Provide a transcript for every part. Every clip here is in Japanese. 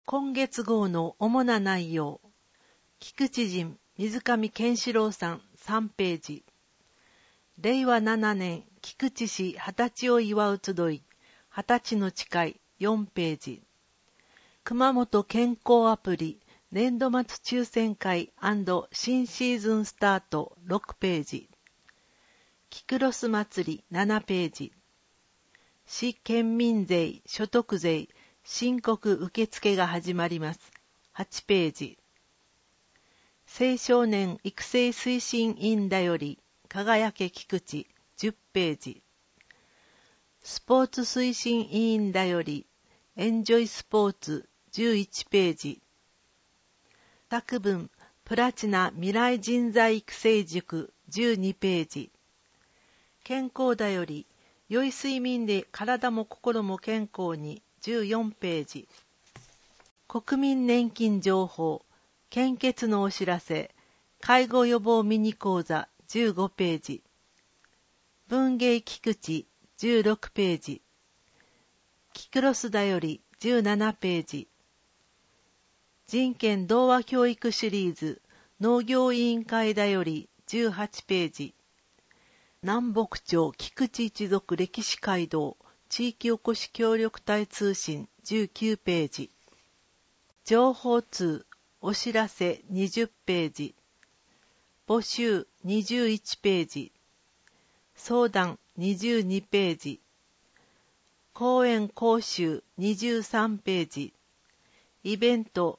今月号の主な内容。菊池人水上健志郎さん3ページ。令和7年菊池市20歳を祝う集い、20歳の誓い4ページ。熊本健康アプリ年度末抽選会&新シーズンスタート6ページ。キクロス祭り7ページ。市県民税所得税申告受付が始まります8ページ。青少年育成推進員だより輝け菊池10ページ。スポーツ推進委員だよりエンジョイスポーツ11ページ。作文プラチナ未来人材育成塾12ページ。健康だより良い睡眠で体も心も健康に14ページ。国民年金情報献血のお知らせ介護予防ミニ講座15ページ。文芸菊池16ページ。キクロスだより17ページ。人権童話教育シリーズ農業委員会だより18ページ。南北朝菊池一族歴史街道地域おこし協力隊通信19ページ。情報通お知らせ20ページ。募集21ページ。相談22ページ。講演講習23ページ。イベント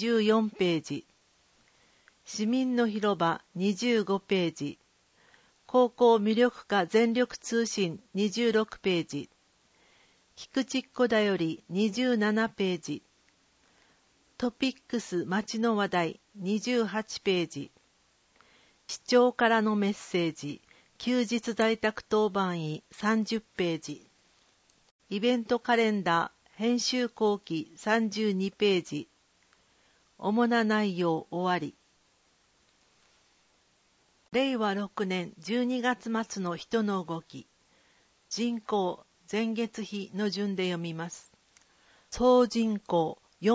24ページ。市民の広場25ページ。高校魅力化全力通信26ページ。菊池っ子だより27ページ。トピックス街の話題28ページ。市長からのメッセージ休日在宅当番医30ページ。イベントカレンダー編集後期32ページ。主な内容終わり。令和6年12月末の人の動き。人口前月比の順で読みます。総人口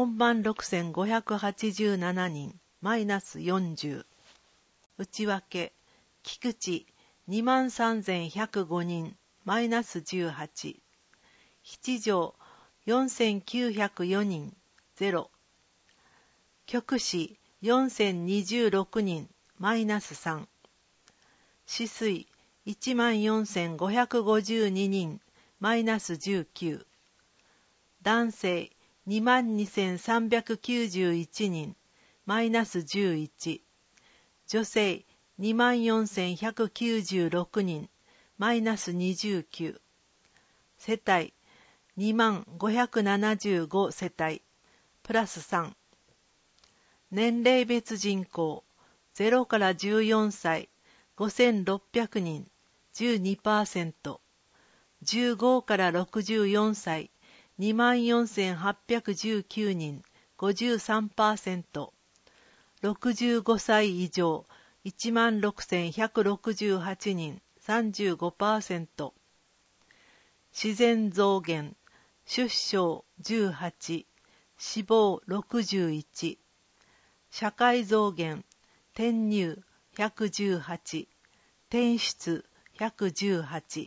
46,587人マイナス40。内訳菊池23,105人マイナス18。七条4,904人0。局市4,026人マイナス3。市水14,552人マイナス19。男性22,391人マイナス11。女性24,196人マイナス29。世帯25,575世帯プラス3。年齢別人口0から14歳5,600人 12%。15から64歳24,819人 53%。65歳以上16,168人 35%。自然増減出生18死亡61。社会増減転入118転出118。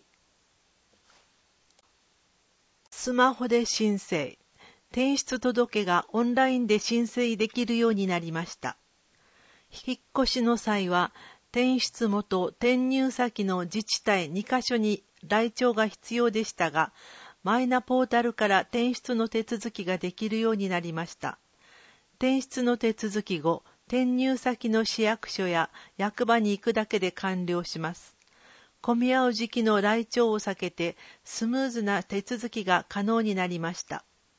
スマホで申請転出届がオンラインで申請できるようになりました。引っ越しの際は転出元転入先の自治体2カ所に来庁が必要でしたが、マイナポータルから転出の手続きができるようになりました。転出の手続き後、転入先の市役所や役場に行くだけで完了します。混み合う時期の来庁を避けてスムーズな手続きが可能になりました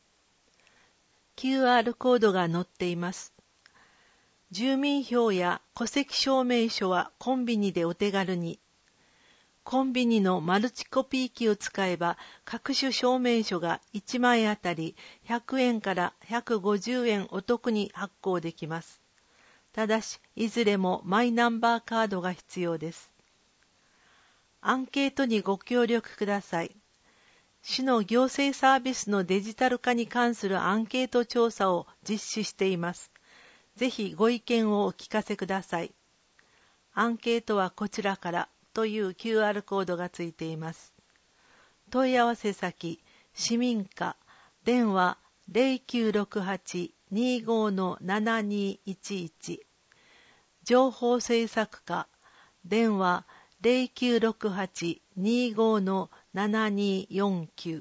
。QR コードが載っています。住民票や戸籍証明書はコンビニでお手軽に。コンビニのマルチコピー機を使えば各種証明書が1枚あたり100円から150円お得に発行できます。ただし、いずれもマイナンバーカードが必要です。アンケートにご協力ください。 市の行政サービスのデジタル化に関するアンケート調査を実施しています。ぜひご意見をお聞かせください。アンケートはこちらからという QR コードがついています。問い合わせ先、市民課、電話 0968-25-7211、情報制作課、電話 0968-25-7249。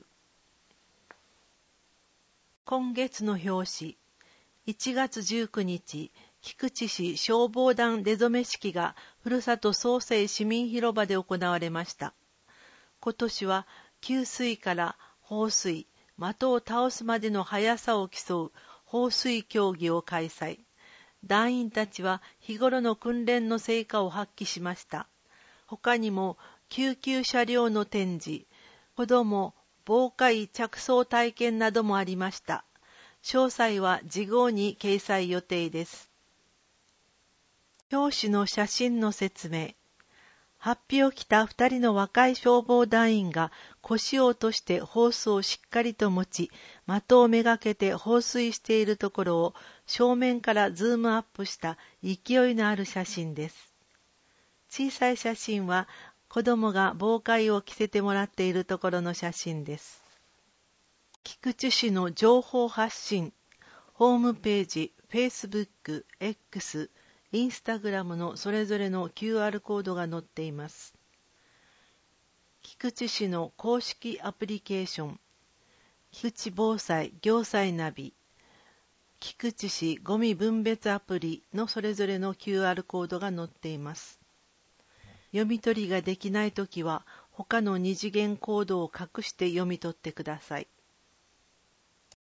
今月の表紙、1月19日、菊池市消防団出初め式がふるさと創生市民広場で行われました。今年は給水から放水、的を倒すまでの速さを競う放水競技を開催。団員たちは日頃の訓練の成果を発揮しました。他にも救急車両の展示、子ども防火衣着装体験などもありました。詳細は次号に掲載予定です。表紙の写真の説明。法被を着た2人の若い消防団員が腰を落としてホースをしっかりと持ち、的をめがけて放水しているところを正面からズームアップした勢いのある写真です。小さい写真は子供が防火衣を着せてもらっているところの写真です。菊池市の情報発信、ホームページ、Facebook、X、インスタグラムのそれぞれの QR コードが載っています。菊池市の公式アプリケーション、菊池防災行災ナビ、菊池市ゴミ分別アプリのそれぞれの QR コードが載っています。読み取りができないときは他の二次元コードを隠して読み取ってください。